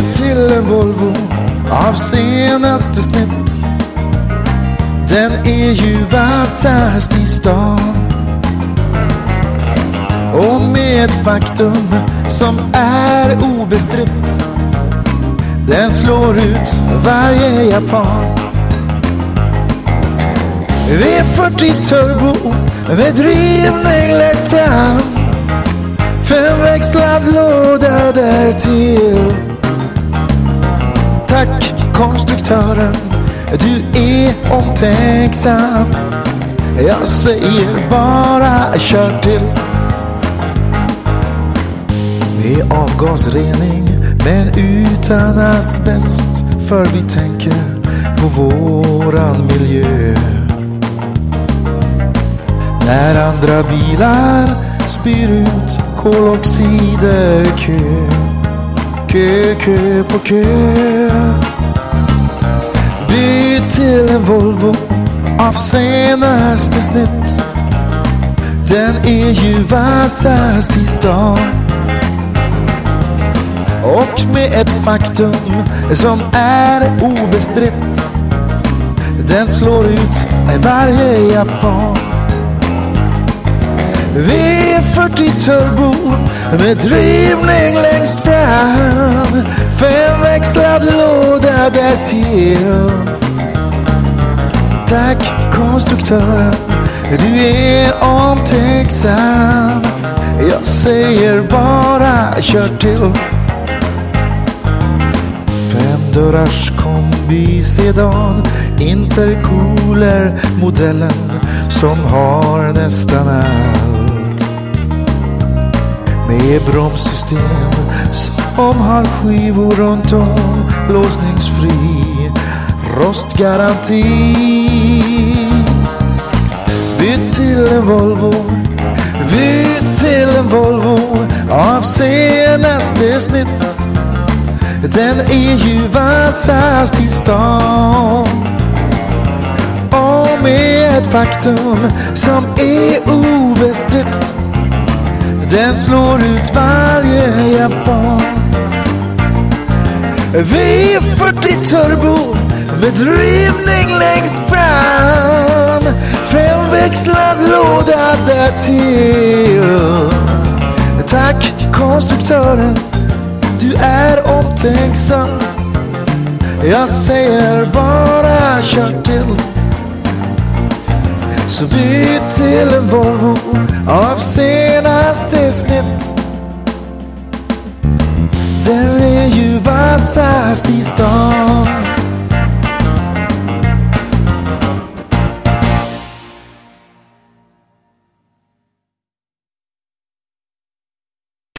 Byt till en Volvo av senaste snitt. Den är ju vassast i stan. Och med ett faktum som är obestritt, den slår ut varje japan. V40 turbo med drivning längst fram, femväxlad låda därtill. Tack konstruktören, du är omtänksam. Jag säger bara kör till. Med avgasrening men utan asbest, för vi tänker på våran miljö. När andra bilar spyr ut koloxider, kö på kö. Byt till en Volvo av senaste snitt. Den är ju vassast i stan. Och med ett faktum som är obestritt, den slår ut varje japan. V40 turbo med drivning längst fram, femväxlad låda därtill. Tack konstruktören, du är omtänksam. Jag säger bara kör till. Femdörrars kombi sedan, intercooler modellen som har nästan allt. Med bromssystem som har skivor runt om, låsningsfri rostgaranti. Byt till en Volvo, byt till en Volvo av senaste snitt. Den är ju vassast i stan. Och med ett faktum som är obestritt, den slår ut varje japan. V40 turbo med drivning längst fram, femväxlad låda därtill. Tack konstruktören, du är omtänksam. Jag säger bara kör till. Så byt till en Volvo av senaste snitt. Den är ju vassast i stan.